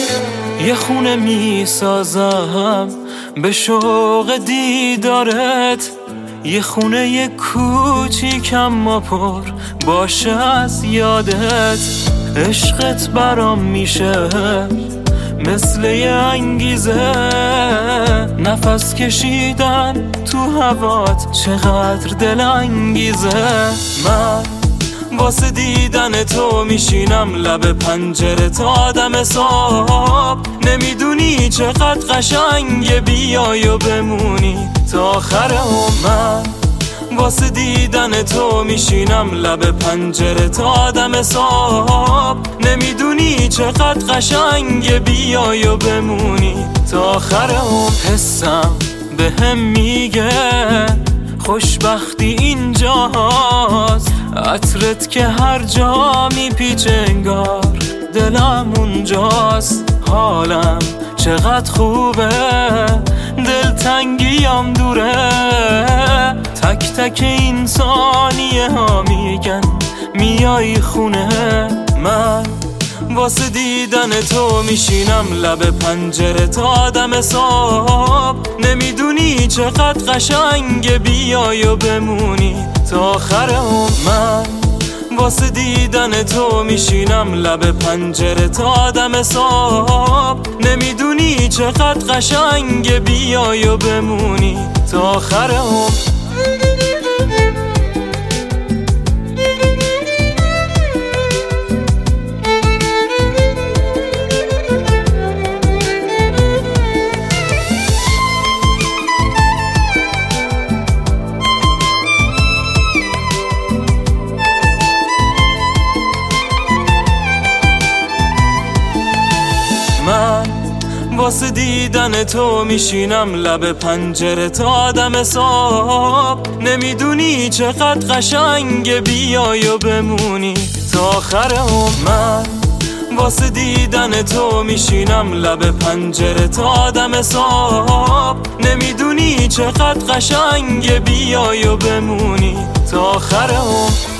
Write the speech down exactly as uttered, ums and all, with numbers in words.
یه خونه می سازم به شوق دیدارت، یه خونه یه کوچیکم اما پر باشه از یادت. عشقت برام میشه مثل یه انگیزه، نفس کشیدن تو هوات چقدر دل انگیزه. من واسه دیدن تو میشینم لب پنجره تا آدم حساب، نمیدونی چقدر قشنگه بیای و بمونی تا آخر عمر. واسه دیدن تو میشینم لب پنجره تا آدم حساب، نمیدونی چقدر قشنگه بیای و بمونی تا آخر عمر. حسم به هم میگه خوشبختی اینجاست، عطرت که هر جا میپیچه انگار دلم اونجاست. حالم چقدر خوبه دلتنگیم دوره، تک تک این ثانیه ها میگن میای خونه. من واسه دیدن تو میشینم لب پنجره تا آدم حساب، نمیدونی چقدر قشنگه بیای و بمونی تا آخر عمر. من واسه دیدن تو میشینم لب پنجره تا آدم حساب، نمیدونی چقدر قشنگه بیای و بمونی تا آخر عمر. من واسه دیدن تو میشینم لب پنجره تا آدم حساب، نمیدونی چقدر قشنگه بیای و بمونی تا آخر عمر. من واسه دیدن تو میشینم لب پنجره تا آدم حساب، نمیدونی چقدر قشنگه بیای و بمونی تا آخر عمر.